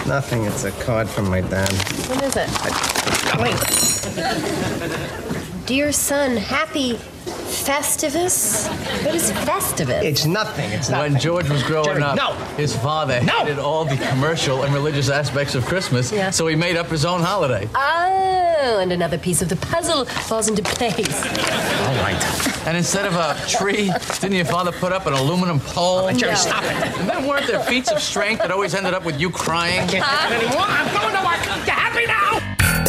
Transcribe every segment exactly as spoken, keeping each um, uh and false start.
Nothing. It's a card from my dad. What is it? Dear son, happy Festivus? What is Festivus? It's nothing. It's nothing. When George was growing Jerry, up, no. his father No. hated all the commercial and religious aspects of Christmas, Yeah. so he made up his own holiday. Oh, and another piece of the puzzle falls into place. All right. And instead of a tree, didn't your father put up an aluminum pole? Jerry, No. stop it. And then weren't there feats of strength that always ended up with you crying? I can't do it anymore. I'm going to work. You happy now?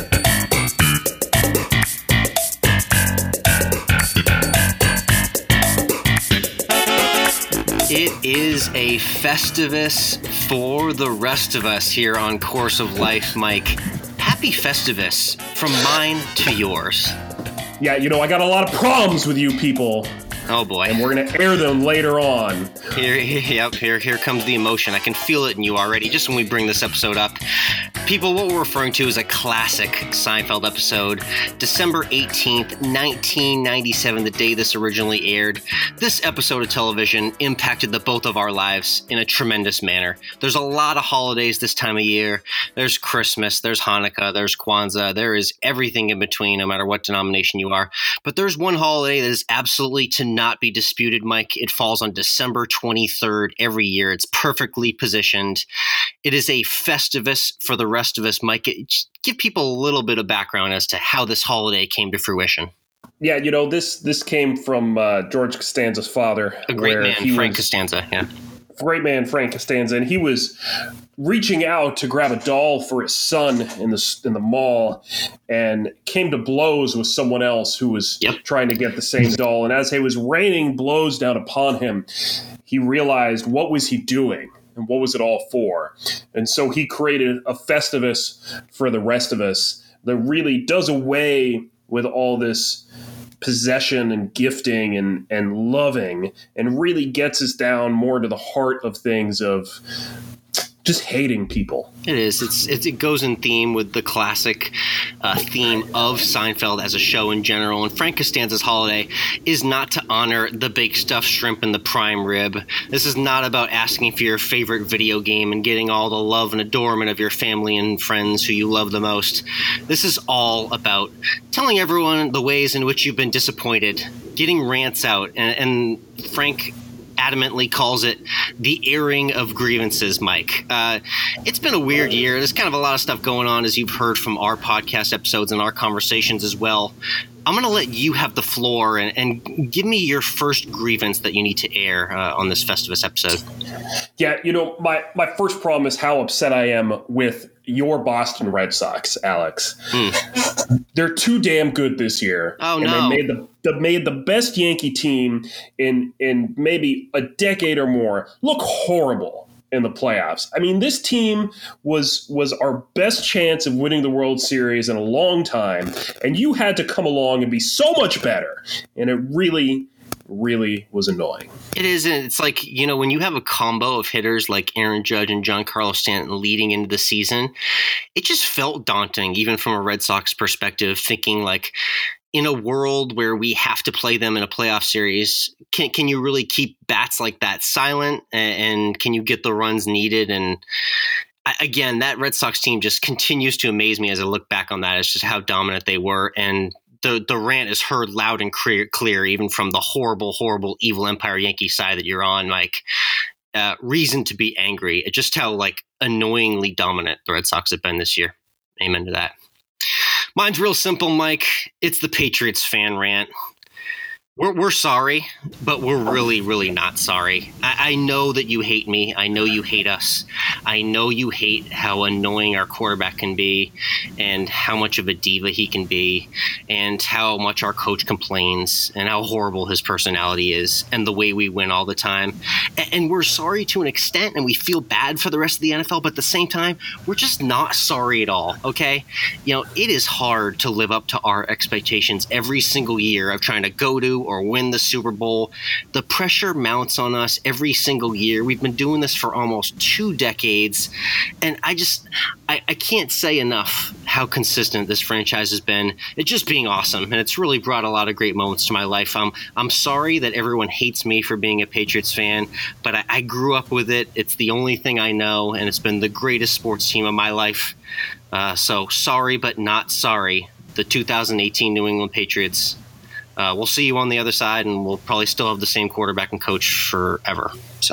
It is a Festivus for the rest of us here on Course of Life, Mike. Happy Festivus from mine to yours. Yeah, you know, I got a lot of problems with you people, Oh boy. and we're going to air them later on. Here, here, yep, here, here comes the emotion. I can feel it in you already, just when we bring this episode up. People, what we're referring to is a classic Seinfeld episode, December eighteenth, nineteen ninety-seven, the day this originally aired. This episode of television impacted the both of our lives in a tremendous manner. There's a lot of holidays this time of year. There's Christmas, there's Hanukkah, there's Kwanzaa, there is everything in between, no matter what denomination you are. But there's one holiday that is absolutely to not be disputed, Mike. It falls on December twenty-third every year. It's perfectly positioned. It is a Festivus for the rest of us, Mike. Just give people a little bit of background as to how this holiday came to fruition. Yeah, you know, this this came from uh, George Costanza's father. A great where man, he Frank was- Costanza, yeah. Great man, Frank Costanza, and he was reaching out to grab a doll for his son in the in the mall, and came to blows with someone else who was Yep. trying to get the same doll. And as he was raining blows down upon him, he realized what was he doing and what was it all for. And so he created a Festivus for the rest of us that really does away with all this possession and gifting and, and loving, and really gets us down more to the heart of things of just hating people. It is. It's, it's it goes in theme with the classic uh, theme of Seinfeld as a show in general. And Frank Costanza's holiday is not to honor the baked stuffed shrimp and the prime rib. This is not about asking for your favorite video game and getting all the love and adornment of your family and friends who you love the most. This is all about telling everyone the ways in which you've been disappointed, getting rants out, and, and Frank adamantly calls it the airing of grievances, Mike. Uh, it's been a weird year. There's kind of a lot of stuff going on, as you've heard from our podcast episodes and our conversations as well. I'm going to let you have the floor and, and give me your first grievance that you need to air uh, on this Festivus episode. Yeah, you know, my, my first problem is how upset I am with your Boston Red Sox, Alex. Mm. They're too damn good this year. Oh, and no. They made the, they made the best Yankee team in in maybe a decade or more look horrible in the playoffs. I mean, this team was was our best chance of winning the World Series in a long time, and you had to come along and be so much better. And it really, really was annoying. It is, and it's like, you know, when you have a combo of hitters like Aaron Judge and Giancarlo Stanton leading into the season, it just felt daunting, even from a Red Sox perspective, thinking like, in a world where we have to play them in a playoff series, can can you really keep bats like that silent, and, and can you get the runs needed? And I, again, that Red Sox team just continues to amaze me as I look back on that. It's just how dominant they were, and the the rant is heard loud and clear, clear even from the horrible, horrible, evil Empire Yankee side that you're on. Like, uh, reason to be angry. It's just how like annoyingly dominant the Red Sox have been this year. Amen to that. Mine's real simple, Mike. It's the Patriots fan rant. We're, we're sorry, but we're really, really not sorry. I, I know that you hate me. I know you hate us. I know you hate how annoying our quarterback can be and how much of a diva he can be and how much our coach complains and how horrible his personality is and the way we win all the time. And, and we're sorry to an extent, and we feel bad for the rest of the N F L, but at the same time, we're just not sorry at all, okay? You know, it is hard to live up to our expectations every single year of trying to go to or win the Super Bowl. The pressure mounts on us every single year. We've been doing this for almost two decades. And I just, I, I can't say enough how consistent this franchise has been. It's just being awesome. And it's really brought a lot of great moments to my life. I'm, I'm sorry that everyone hates me for being a Patriots fan, but I, I grew up with it. It's the only thing I know, and it's been the greatest sports team of my life. Uh, so sorry, but not sorry. The two thousand eighteen New England Patriots. Uh, we'll see you on the other side, and we'll probably still have the same quarterback and coach forever. So.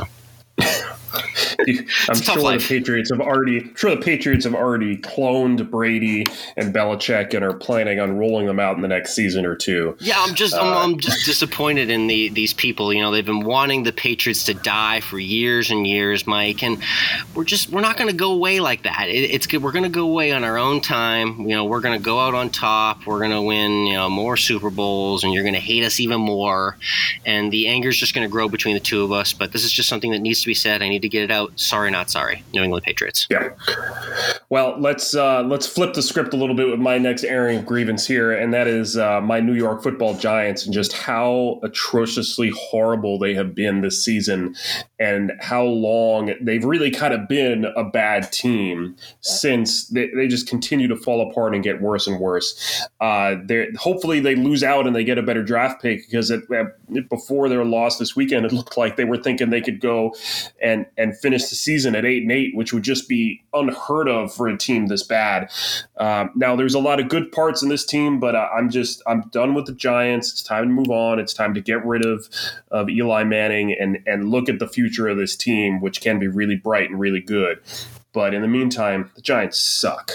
I'm sure the Patriots have already sure the Patriots have already cloned Brady and Belichick and are planning on rolling them out in the next season or two. Yeah, I'm just uh, I'm, I'm just disappointed in the these people. You know, they've been wanting the Patriots to die for years and years, Mike, and we're just we're not going to go away like that. It, it's good. We're going to go away on our own time. You know, we're going to go out on top. We're going to win, you know, more Super Bowls, and you're going to hate us even more. And the anger is just going to grow between the two of us. But this is just something that needs to be said. I need to get it out. Sorry, not sorry. New England Patriots. Yeah. Well, let's uh, let's flip the script a little bit with my next airing of grievance here, and that is uh, my New York Football Giants and just how atrociously horrible they have been this season, and how long they've really kind of been a bad team since they, they just continue to fall apart and get worse and worse. Uh, hopefully they lose out and they get a better draft pick, because it, it, before their loss this weekend, it looked like they were thinking they could go and and finish the season at eight and eight, which would just be unheard of for a team this bad. Um, now, there's a lot of good parts in this team, but uh, I'm just I'm done with the Giants. It's time to move on. It's time to get rid of of Eli Manning and and look at the future of this team, which can be really bright and really good. But in the meantime, the Giants suck.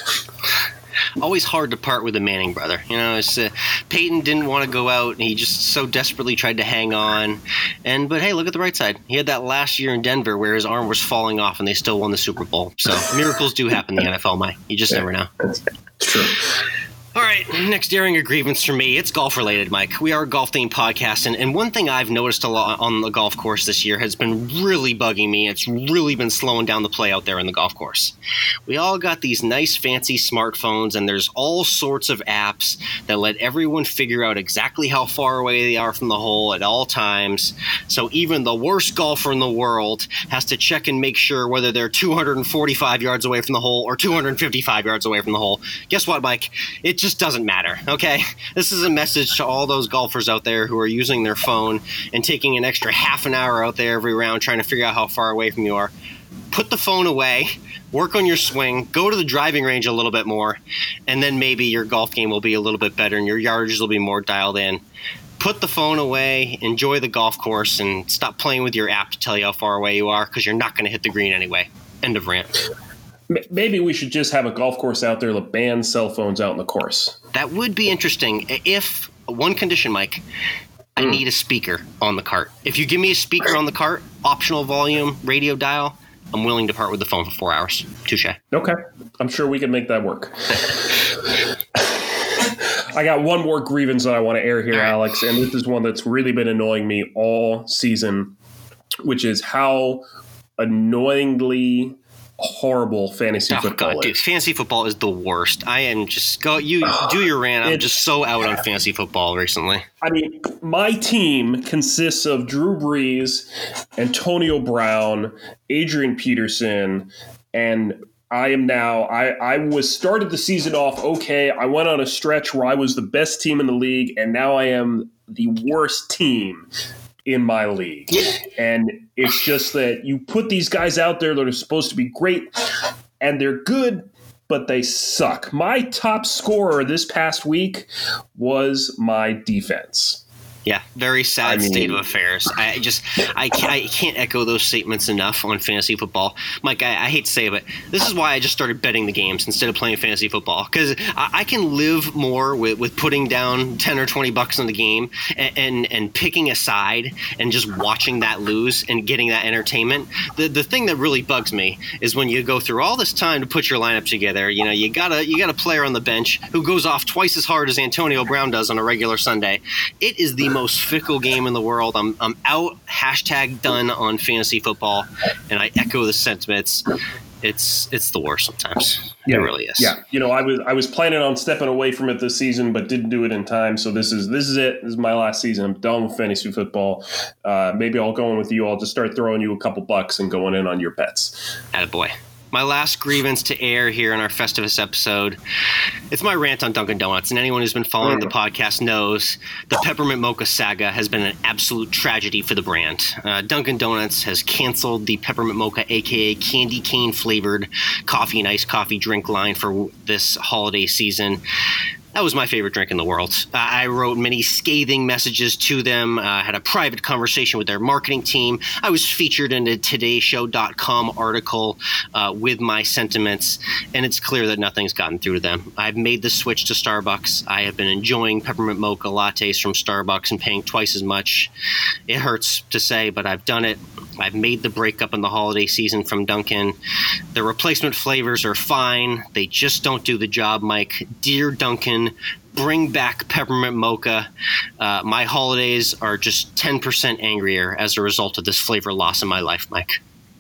Always hard to part with the Manning brother. You know, it's, uh, Peyton didn't want to go out, and he just so desperately tried to hang on. And but hey, look at the right side. He had that last year in Denver where his arm was falling off, and they still won the Super Bowl. So miracles do happen in the N F L, Mike. You just yeah, never know. It's true. All right, next airing of grievance for me. It's golf-related, Mike. We are a golf-themed podcast, and, and one thing I've noticed a lot on the golf course this year has been really bugging me. It's really been slowing down the play out there in the golf course. We all got these nice, fancy smartphones, and there's all sorts of apps that let everyone figure out exactly how far away they are from the hole at all times. So even the worst golfer in the world has to check and make sure whether they're two hundred forty-five yards away from the hole or two hundred fifty-five yards away from the hole. Guess what, Mike? It just doesn't matter, okay? This is a message to all those golfers out there who are using their phone and taking an extra half an hour out there every round trying to figure out how far away from you are. Put the phone away, work on your swing, go to the driving range a little bit more, and then maybe your golf game will be a little bit better and your yardages will be more dialed in. Put the phone away, enjoy the golf course, and stop playing with your app to tell you how far away you are, because you're not going to hit the green anyway. End of rant. Maybe we should just have a golf course out there that bans cell phones out in the course. That would be interesting. If one condition, Mike, I mm. need a speaker on the cart. If you give me a speaker on the cart, optional volume, radio dial, I'm willing to part with the phone for four hours. Touche. Okay. I'm sure we can make that work. I got one more grievance that I want to air here, Alex, and this is one that's really been annoying me all season, which is how annoyingly horrible fantasy oh, football God, is. Dude, fantasy football is the worst. I am just go you do your rant. I'm just so out on fantasy football recently. I mean, my team consists of Drew Brees, Antonio Brown, Adrian Peterson, and I am now I, I was started the season off okay. I went on a stretch where I was the best team in the league, and now I am the worst team in my league. And it's just that you put these guys out there that are supposed to be great, and they're good, but they suck. My top scorer this past week was my defense. Yeah, very sad I mean, state of affairs. I just I can't, I can't echo those statements enough on fantasy football. Mike, I, I hate to say it, but this is why I just started betting the games instead of playing fantasy football, because I, I can live more with, with putting down ten or twenty bucks on the game and, and and picking a side and just watching that lose and getting that entertainment. The the thing that really bugs me is when you go through all this time to put your lineup together. You know, you got a you got a player on the bench who goes off twice as hard as Antonio Brown does on a regular Sunday. It is the most fickle game in the world. I'm I'm out, hashtag done on fantasy football, and I echo the sentiments. It's it's the worst sometimes. Yeah, it really is. Yeah, you know, I was I was planning on stepping away from it this season, but didn't do it in time. So this is this is it. This is my last season. I'm done with fantasy football. Uh, maybe I'll go in with you. I'll just start throwing you a couple bucks and going in on your bets. Attaboy. My last grievance to air here in our Festivus episode. It's my rant on Dunkin' Donuts, and anyone who's been following the podcast knows the Peppermint Mocha saga has been an absolute tragedy for the brand. Uh, Dunkin' Donuts has canceled the Peppermint Mocha, aka candy cane flavored coffee and iced coffee drink line for this holiday season. That was my favorite drink in the world. Uh, I wrote many scathing messages to them, uh, had a private conversation with their marketing team. I was featured in a today show dot com article uh, with my sentiments, and it's clear that nothing's gotten through to them. I've made the switch to Starbucks. I have been enjoying peppermint mocha lattes from Starbucks and paying twice as much. It hurts to say, but I've done it. I've made the breakup in the holiday season from Dunkin'. The replacement flavors are fine. They just don't do the job, Mike. Dear Dunkin', bring back peppermint mocha. Uh, my holidays are just ten percent angrier as a result of this flavor loss in my life, Mike.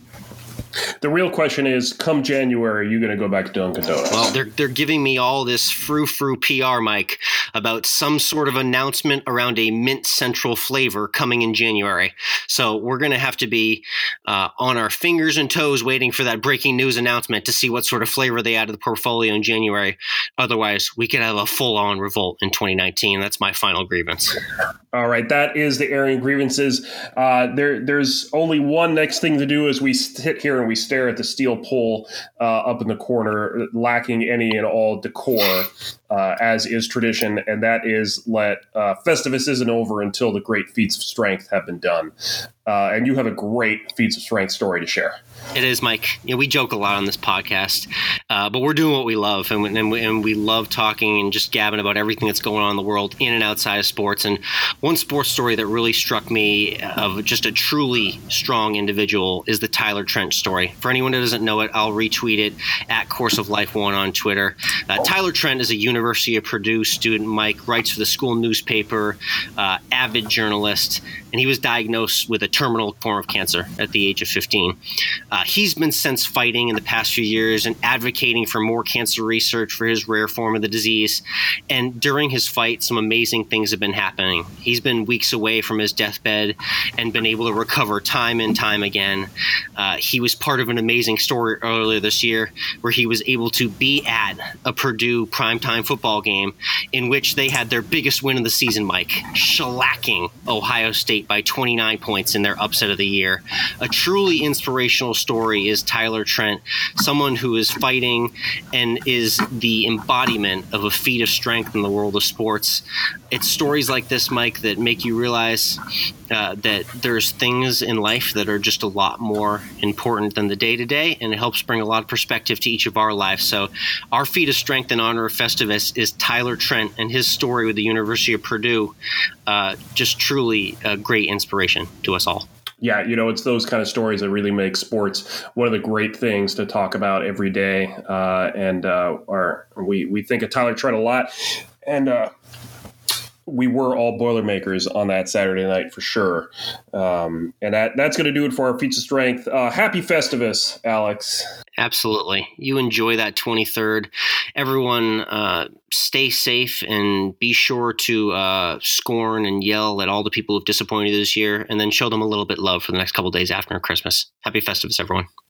The real question is, come January, are you going to go back to Dunkin' Donuts? Well, they're they're giving me all this frou-frou P R, Mike, about some sort of announcement around a Mint Central flavor coming in January. So we're going to have to be uh, on our fingers and toes waiting for that breaking news announcement to see what sort of flavor they add to the portfolio in January. Otherwise, we could have a full-on revolt in twenty nineteen. That's my final grievance. All right, that is the airing grievances. Uh, there, there's only one next thing to do as we sit here and we stare at the steel pole uh, up in the corner, lacking any and all decor, uh, as is tradition, and that is let uh, Festivus isn't over until the great feats of strength have been done. Uh, and you have a great feats of strength story to share. It is, Mike. You know, we joke a lot on this podcast, uh, but we're doing what we love, and we, and, we, and we love talking and just gabbing about everything that's going on in the world in and outside of sports. And one sports story that really struck me of just a truly strong individual is the Tyler Trent story. For anyone that doesn't know it, I'll retweet it at Course of Life One on Twitter. Uh, Tyler Trent is a University of Purdue student, Mike, writes for the school newspaper, uh, avid journalist, and he was diagnosed with a terminal form of cancer at the age of fifteen. Uh, he's been since fighting in the past few years and advocating for more cancer research for his rare form of the disease. And during his fight, some amazing things have been happening. He's been weeks away from his deathbed and been able to recover time and time again. Uh, he was part of an amazing story earlier this year where he was able to be at a Purdue primetime football game in which they had their biggest win of the season, Mike, shellacking Ohio State by twenty-nine points in their upset of the year. A truly inspirational story is Tyler Trent, someone who is fighting and is the embodiment of a feat of strength in the world of sports. It's stories like this, Mike, that make you realize uh, that there's things in life that are just a lot more important than the day-to-day, and it helps bring a lot of perspective to each of our lives. So our feat of strength in honor of Festivus is Tyler Trent and his story with the University of Purdue. Uh, just truly a great inspiration to us all. Yeah, you know, it's those kind of stories that really make sports one of the great things to talk about every day. Uh, and uh, our, we, we think of Tyler Trent a lot. And uh, we were all Boilermakers on that Saturday night for sure. Um, and that that's going to do it for our feats of strength. Uh, happy Festivus, Alex. Absolutely. You enjoy that twenty-third. Everyone uh, stay safe and be sure to uh, scorn and yell at all the people who've disappointed you this year, and then show them a little bit of love for the next couple of days after Christmas. Happy Festivus, everyone.